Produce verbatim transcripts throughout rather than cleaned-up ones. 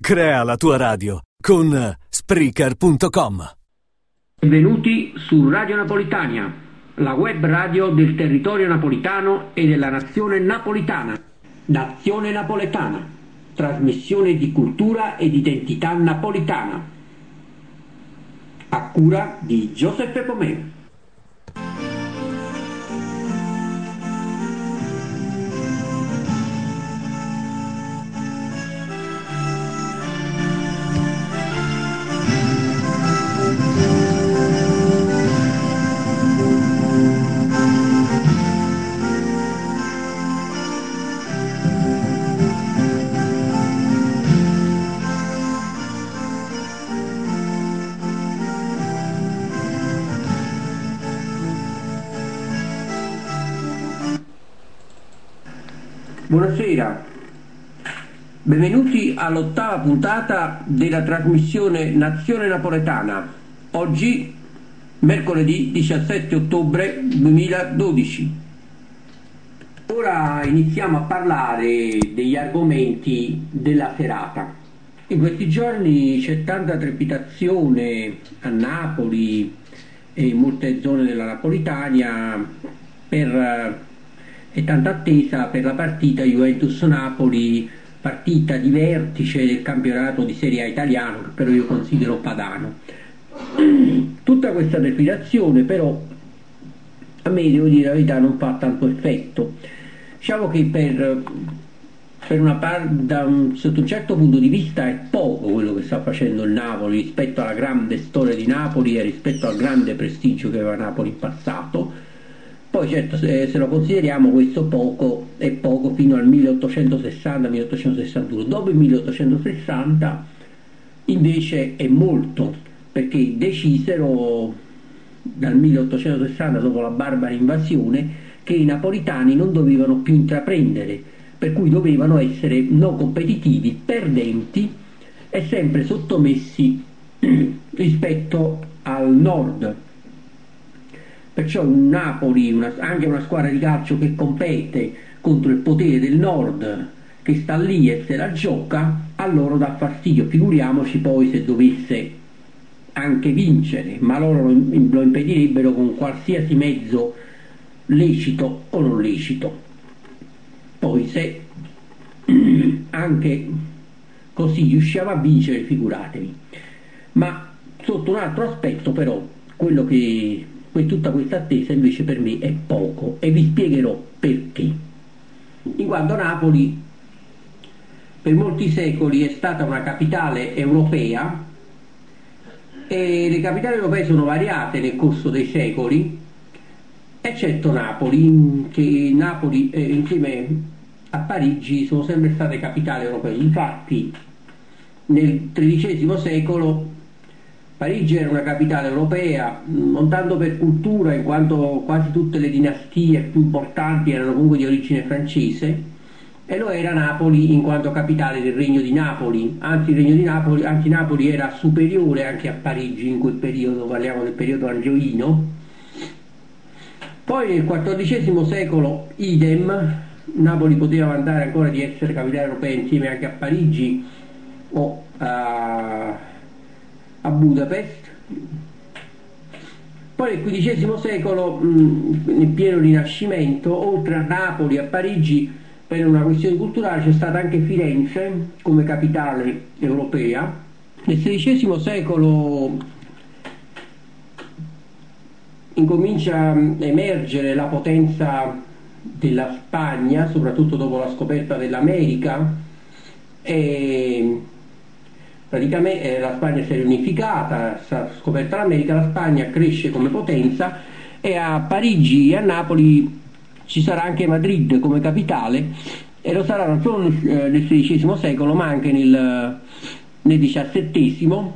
Crea la tua radio con Spreaker punto com. Benvenuti su Radio Napolitania, la web radio del territorio napolitano e della nazione napolitana. Nazione napoletana, trasmissione di cultura ed identità napolitana, a cura di Giuseppe Pomeo. Buonasera, benvenuti all'ottava puntata della trasmissione Nazione Napoletana. Oggi, mercoledì diciassette ottobre duemiladodici. Ora iniziamo a parlare degli argomenti della serata. In questi giorni c'è tanta trepidazione a Napoli e in molte zone della Napolitania per... e tanta attesa per la partita Juventus-Napoli, partita di vertice del campionato di Serie A italiano, che però io considero padano. Tutta questa trepidazione però a me, devo dire la verità, non fa tanto effetto. Diciamo che per, per una par- da un, sotto un certo punto di vista è poco quello che sta facendo il Napoli rispetto alla grande storia di Napoli e rispetto al grande prestigio che aveva Napoli in passato. Poi certo, se, se lo consideriamo, questo poco è poco fino al milleottocentosessanta milleottocentosessantuno. Dopo il milleottocentosessanta invece è molto, perché decisero dal milleottocentosessanta, dopo la barbara invasione, che i napolitani non dovevano più intraprendere, per cui dovevano essere non competitivi, perdenti e sempre sottomessi rispetto al nord. Perciò un Napoli, una, anche una squadra di calcio che compete contro il potere del nord, che sta lì e se la gioca, a loro dà fastidio. Figuriamoci poi se dovesse anche vincere, ma loro lo, lo impedirebbero con qualsiasi mezzo lecito o non lecito. Poi se anche così riusciamo a vincere, figuratevi. Ma sotto un altro aspetto però, quello che... tutta questa attesa invece per me è poco, e vi spiegherò perché. In quanto Napoli per molti secoli è stata una capitale europea, e le capitali europee sono variate nel corso dei secoli, eccetto Napoli, che Napoli eh, insieme a Parigi sono sempre state capitali europee. Infatti nel tredicesimo secolo Parigi era una capitale europea, non tanto per cultura, in quanto quasi tutte le dinastie più importanti erano comunque di origine francese, e lo era Napoli in quanto capitale del Regno di Napoli. Anzi, il Regno di Napoli, anzi Napoli era superiore anche a Parigi in quel periodo, parliamo del periodo angioino. Poi nel quattordicesimo secolo idem, Napoli poteva vantare ancora di essere capitale europea insieme anche a Parigi o a... a Budapest. Poi nel quindicesimo secolo, mh, nel pieno Rinascimento, oltre a Napoli e a Parigi, per una questione culturale, c'è stata anche Firenze come capitale europea. Nel sedicesimo secolo incomincia a emergere la potenza della Spagna, soprattutto dopo la scoperta dell'America, e praticamente la Spagna si è riunificata, si è scoperta l'America, la Spagna cresce come potenza, e a Parigi e a Napoli ci sarà anche Madrid come capitale, e lo sarà non solo nel, nel sedicesimo secolo ma anche nel, nel diciassettesimo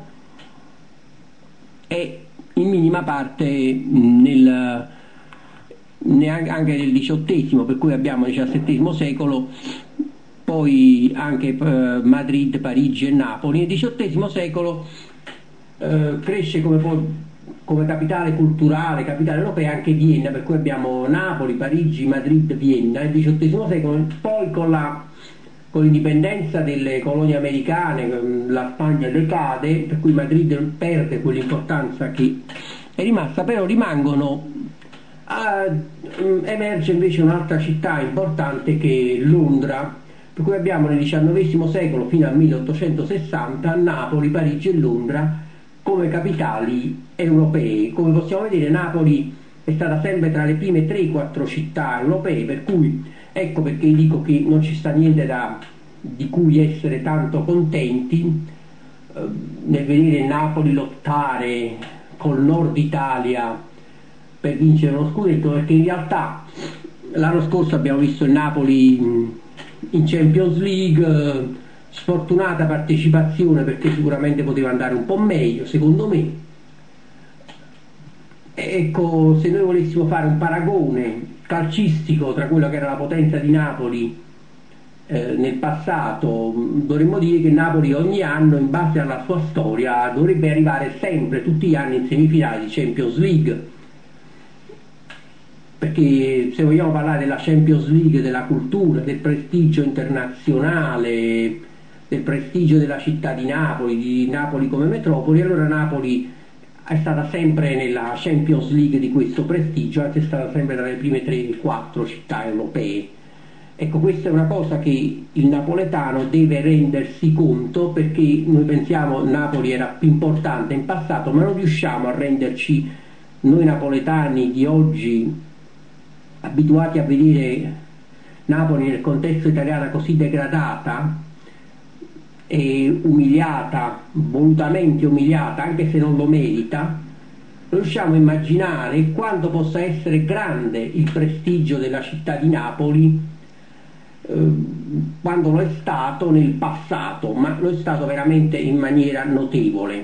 e in minima parte nel, anche nel diciottesimo, per cui abbiamo il diciassettesimo secolo, poi anche eh, Madrid, Parigi e Napoli. Nel diciottesimo secolo eh, cresce come, come capitale culturale, capitale europea anche Vienna, per cui abbiamo Napoli, Parigi, Madrid, Vienna nel diciottesimo secolo. Poi con la con l'indipendenza delle colonie americane la Spagna decade, per cui Madrid perde quell'importanza che è rimasta, però rimangono, uh, emerge invece un'altra città importante che è Londra, per cui abbiamo nel diciannovesimo secolo fino al milleottocentosessanta Napoli, Parigi e Londra come capitali europee. Come possiamo vedere, Napoli è stata sempre tra le prime tre quattro città europee, per cui ecco perché dico che non ci sta niente da, di cui essere tanto contenti eh, nel vedere Napoli lottare col nord Italia per vincere uno scudetto, perché in realtà l'anno scorso abbiamo visto il Napoli in Champions League, sfortunata partecipazione perché sicuramente poteva andare un po' meglio secondo me. Ecco, se noi volessimo fare un paragone calcistico tra quello che era la potenza di Napoli eh, nel passato, dovremmo dire che Napoli ogni anno, in base alla sua storia, dovrebbe arrivare sempre, tutti gli anni, in semifinale di Champions League, perché se vogliamo parlare della Champions League, della cultura, del prestigio internazionale, del prestigio della città di Napoli, di Napoli come metropoli, allora Napoli è stata sempre nella Champions League di questo prestigio, anche è stata sempre tra le prime tre quattro città europee. Ecco, questa è una cosa che il napoletano deve rendersi conto, perché noi pensiamo che Napoli era più importante in passato, ma non riusciamo a renderci, noi napoletani di oggi, abituati a vedere Napoli nel contesto italiano così degradata e umiliata, volutamente umiliata, anche se non lo merita, riusciamo a immaginare quanto possa essere grande il prestigio della città di Napoli eh, quando lo è stato nel passato, ma lo è stato veramente in maniera notevole.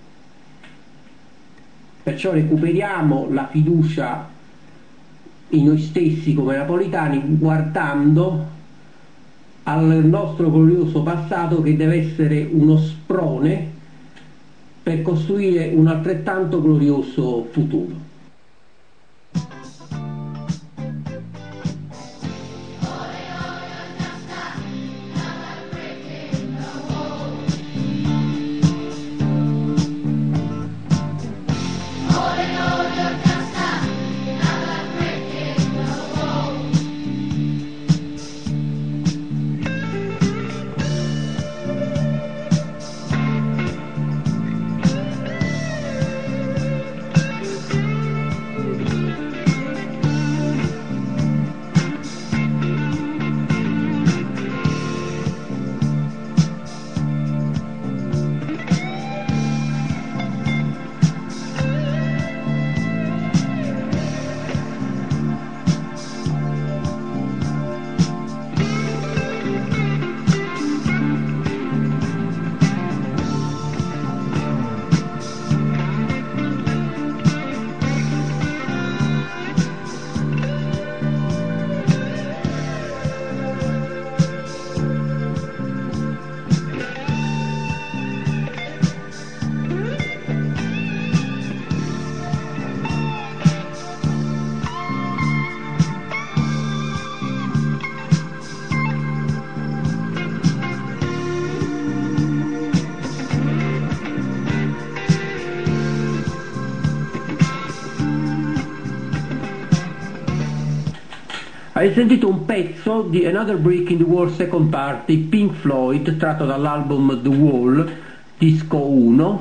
Perciò recuperiamo la fiducia in noi stessi come napoletani, guardando al nostro glorioso passato, che deve essere uno sprone per costruire un altrettanto glorioso futuro. Hai sentito un pezzo di Another Brick in the Wall Second Part di Pink Floyd, tratto dall'album The Wall, disco uno,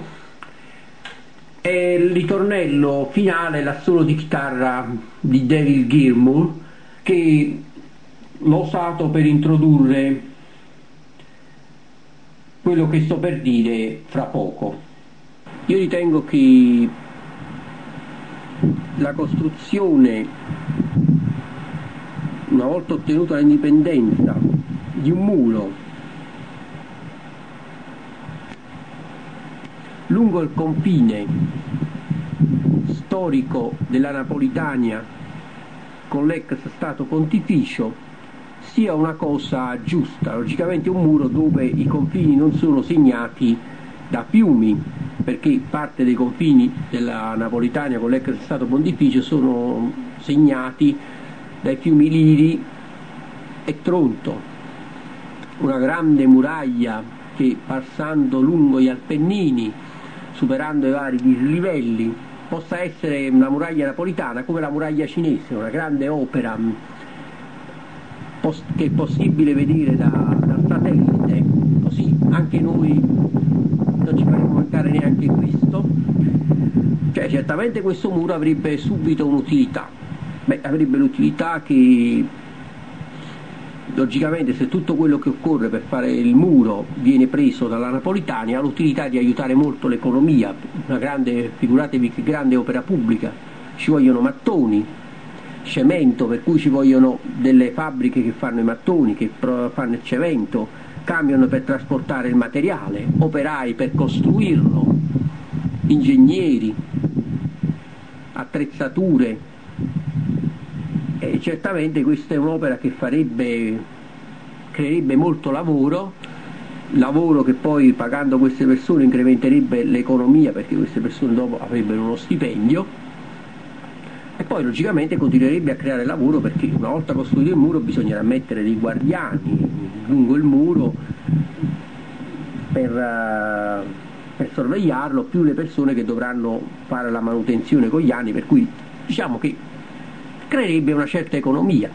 e il ritornello finale, l'assolo di chitarra di David Gilmour, che l'ho usato per introdurre quello che sto per dire fra poco. Io ritengo che la costruzione, una volta ottenuta l'indipendenza, di un muro lungo il confine storico della Napolitania con l'ex Stato Pontificio, sia una cosa giusta. Logicamente un muro dove i confini non sono segnati da fiumi, perché parte dei confini della Napolitania con l'ex Stato Pontificio sono segnati dai fiumi Liri e Tronto. una grande muraglia che, passando lungo gli Appennini, superando i vari dislivelli, possa essere una muraglia napolitana come la muraglia cinese, una grande opera che è possibile vedere da, da satellite, così anche noi non ci faremo mancare neanche questo. Cioè, certamente questo muro avrebbe subito un'utilità. Beh, avrebbe l'utilità che, logicamente, se tutto quello che occorre per fare il muro viene preso dalla Napolitania, ha l'utilità di aiutare molto l'economia. Una grande, figuratevi che grande opera pubblica, ci vogliono mattoni, cemento, per cui ci vogliono delle fabbriche che fanno i mattoni, che fanno il cemento, camion per trasportare il materiale, operai per costruirlo, ingegneri, attrezzature, e certamente questa è un'opera che farebbe, creerebbe molto lavoro, lavoro che poi, pagando queste persone, incrementerebbe l'economia, perché queste persone dopo avrebbero uno stipendio, e poi logicamente continuerebbe a creare lavoro, perché una volta costruito il muro bisognerà mettere dei guardiani lungo il muro per, uh, per sorvegliarlo, più le persone che dovranno fare la manutenzione con gli anni, per cui diciamo che creerebbe una certa economia.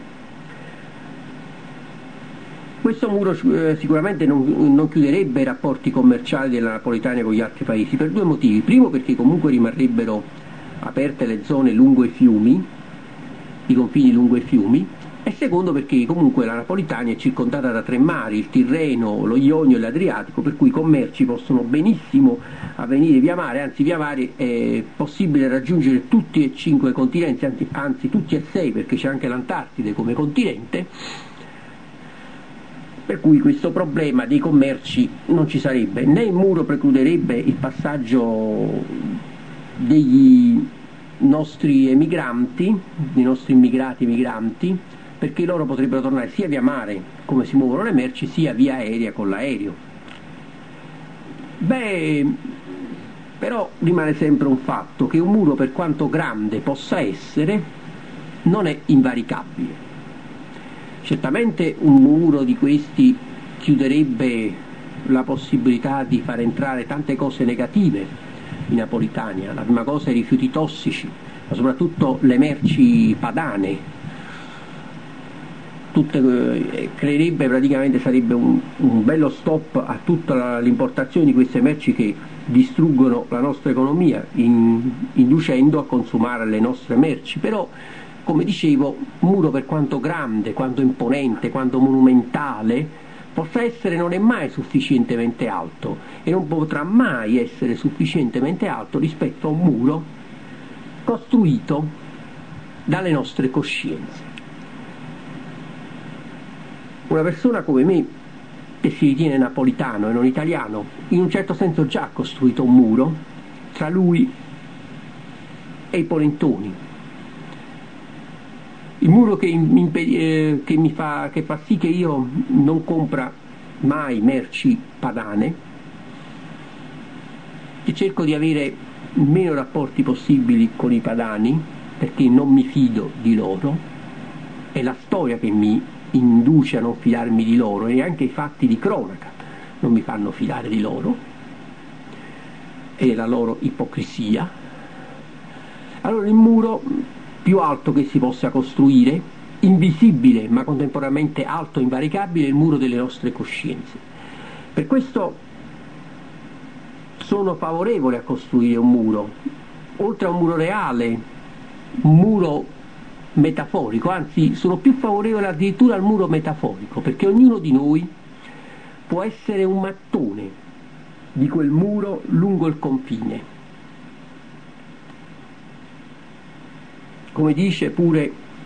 Questo muro eh, sicuramente non, non chiuderebbe i rapporti commerciali della Napolitania con gli altri paesi, per due motivi. Primo, perché comunque rimarrebbero aperte le zone lungo i fiumi, i confini lungo i fiumi, e secondo, perché comunque la Napolitania è circondata da tre mari, il Tirreno, lo Ionio e l'Adriatico, per cui i commerci possono benissimo avvenire via mare, anzi via mare è possibile raggiungere tutti e cinque i continenti, anzi, anzi tutti e sei, perché c'è anche l'Antartide come continente, per cui questo problema dei commerci non ci sarebbe, né il muro precluderebbe il passaggio degli nostri emigranti, dei nostri immigrati migranti, perché loro potrebbero tornare sia via mare, come si muovono le merci, sia via aerea con l'aereo. Beh, però rimane sempre un fatto, che un muro, per quanto grande possa essere, non è invaricabile. Certamente un muro di questi chiuderebbe la possibilità di far entrare tante cose negative in Napolitania, la prima cosa i rifiuti tossici, ma soprattutto le merci padane. Tutte, eh, creerebbe praticamente, sarebbe un, un bello stop a tutta l'importazione di queste merci che distruggono la nostra economia, in, inducendo a consumare le nostre merci. Però, come dicevo, un muro, per quanto grande, quanto imponente, quanto monumentale possa essere, non è mai sufficientemente alto, e non potrà mai essere sufficientemente alto rispetto a un muro costruito dalle nostre coscienze. Una persona come me, che si ritiene napolitano e non italiano, in un certo senso già ha costruito un muro tra lui e i polentoni. Il muro che, imped- eh, che, mi fa, che fa sì che io non compra mai merci padane, che cerco di avere meno rapporti possibili con i padani, perché non mi fido di loro, è la storia che mi induce a non fidarmi di loro, e anche i fatti di cronaca non mi fanno fidare di loro, e la loro ipocrisia. Allora il muro più alto che si possa costruire, invisibile ma contemporaneamente alto e invaricabile, è il muro delle nostre coscienze. Per questo sono favorevole a costruire un muro, oltre a un muro reale, un muro metaforico, anzi sono più favorevole addirittura al muro metaforico, perché ognuno di noi può essere un mattone di quel muro lungo il confine. Come dice pure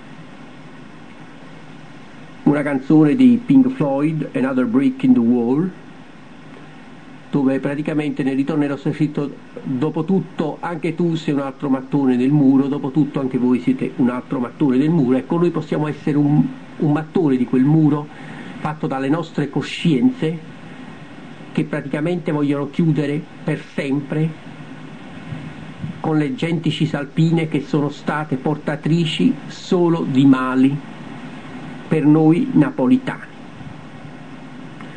una canzone di Pink Floyd, Another Brick in the Wall, dove praticamente nel ritornello c'è scritto: dopo tutto anche tu sei un altro mattone del muro, dopo tutto anche voi siete un altro mattone del muro. Ecco, noi possiamo essere un, un mattone di quel muro fatto dalle nostre coscienze, che praticamente vogliono chiudere per sempre con le genti cisalpine che sono state portatrici solo di mali per noi napolitani.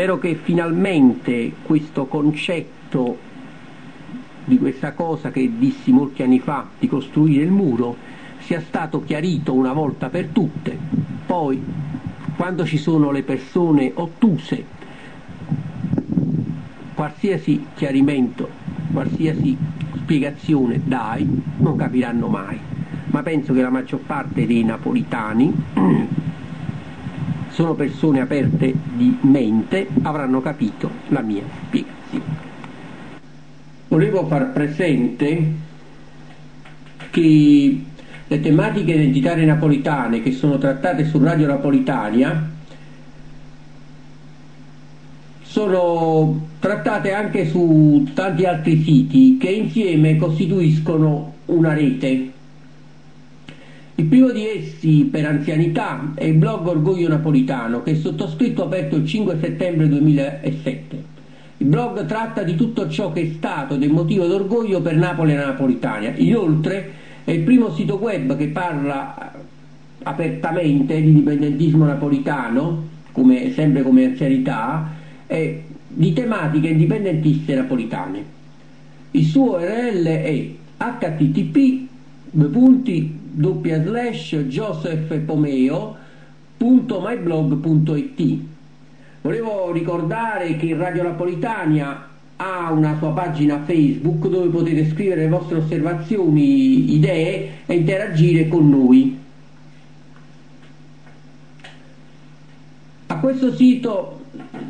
Spero che finalmente questo concetto di questa cosa che dissi molti anni fa, di costruire il muro, sia stato chiarito una volta per tutte. Poi, quando ci sono le persone ottuse, qualsiasi chiarimento, qualsiasi spiegazione dai, non capiranno mai. Ma penso che la maggior parte dei napolitani sono persone aperte di mente, avranno capito la mia spiegazione. Volevo far presente che le tematiche identitarie napolitane che sono trattate su Radio Napolitania sono trattate anche su tanti altri siti che insieme costituiscono una rete. Il primo di essi, per anzianità, è il blog Orgoglio Napolitano, che il sottoscritto ha aperto il cinque settembre duemilasette. Il blog tratta di tutto ciò che è stato ed è motivo d'orgoglio per Napoli e la Napolitania. Inoltre è il primo sito web che parla apertamente di indipendentismo napolitano, come, sempre come anzianità, e di tematiche indipendentiste napolitane. Il suo U R L è h t t p due punti doppia slash josephpomeo punto myblog punto i t. Volevo ricordare che Radio Napolitania ha una sua pagina Facebook dove potete scrivere le vostre osservazioni, idee e interagire con noi. A questo sito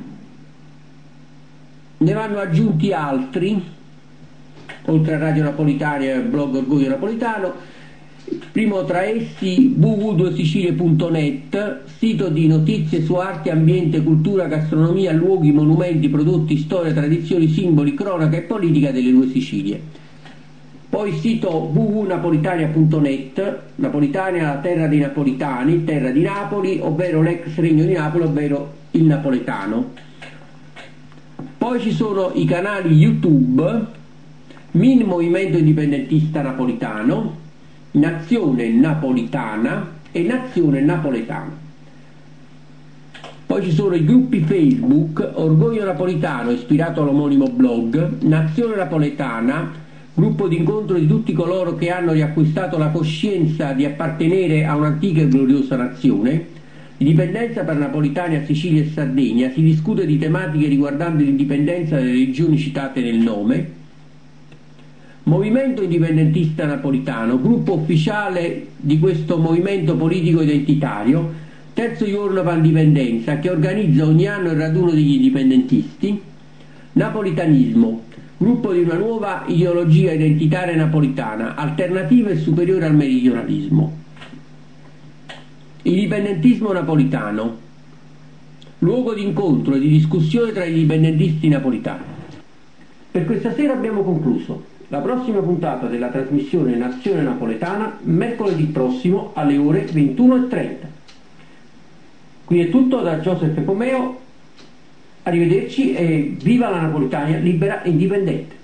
ne vanno aggiunti altri, oltre a Radio Napolitania e al blog Orgoglio Napolitano. Primo tra essi w w w punto due sicilie punto net, sito di notizie su arte, ambiente, cultura, gastronomia, luoghi, monumenti, prodotti, storia, tradizioni, simboli, cronaca e politica delle due Sicilie. Poi il sito w w w punto napolitania punto net, Napolitania, la terra dei napolitani, terra di Napoli, ovvero l'ex regno di Napoli, ovvero il napoletano. Poi ci sono i canali YouTube, Min Movimento Indipendentista Napolitano, Nazione Napolitana e Nazione Napoletana. Poi ci sono i gruppi Facebook, Orgoglio Napolitano, ispirato all'omonimo blog, Nazione Napoletana, gruppo d'incontro di tutti coloro che hanno riacquistato la coscienza di appartenere a un'antica e gloriosa nazione, Indipendenza per Napolitania, Sicilia e Sardegna, si discute di tematiche riguardanti l'indipendenza delle regioni citate nel nome, Movimento Indipendentista Napolitano, gruppo ufficiale di questo movimento politico identitario, terzo giorno Pandipendenza, che organizza ogni anno il raduno degli indipendentisti, Napolitanismo, gruppo di una nuova ideologia identitaria napolitana, alternativa e superiore al meridionalismo. Indipendentismo napolitano, luogo di incontro e di discussione tra gli indipendentisti napolitani. Per questa sera abbiamo concluso. La prossima puntata della trasmissione Nazione Napoletana, mercoledì prossimo alle ore ventuno e trenta. Qui è tutto da Giuseppe Pomeo, arrivederci e viva la Napolitania libera e indipendente.